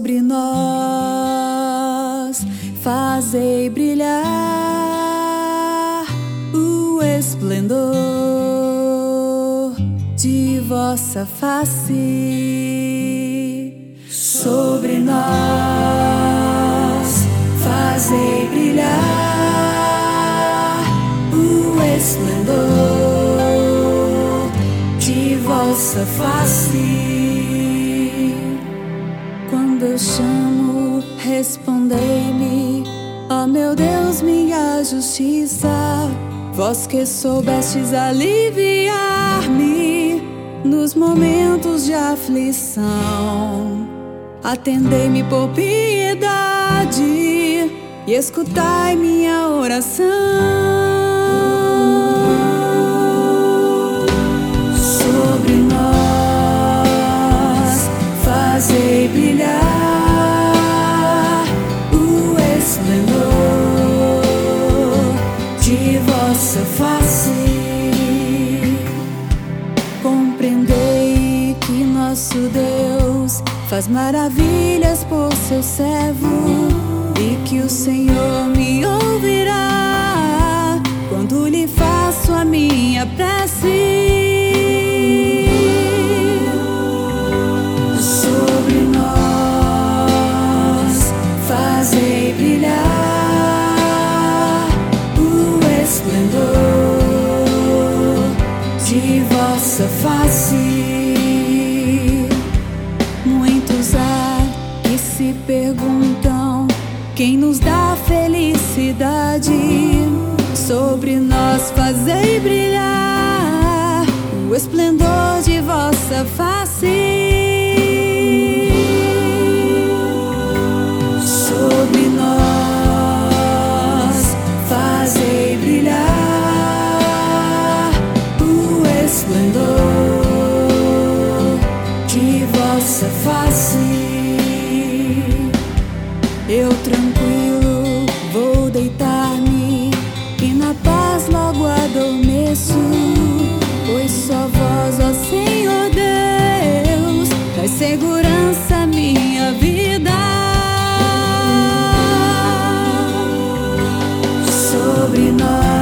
sobre nós, fazei brilhar o esplendor de vossa face. Sobre nós, fazei brilhar o esplendor de vossa face. Quando eu chamo, respondei-me, ó meu Deus, minha justiça. Vós que soubestes aliviar-me nos momentos de aflição, atendei-me por piedade e escutai minha oração. Sobre nós, fazei brilhar o esplendor de vossa face. Compreendei que nosso Deus faz maravilhas por seu servo e que o Senhor me ouvirá quando lhe faço a minha prece. Sobre nós, fazei brilhar o esplendor de vossa face. Muitos há que se perguntam quem nos dá felicidade. Sobre nós, fazei brilhar o esplendor de vossa face. Sobre nós, fazei brilhar o esplendor de vossa face. Eu tranquilo vou deitar-me e na paz logo adormeço, pois só vós, ó Senhor Deus, traz segurança à minha vida. Sobre nós,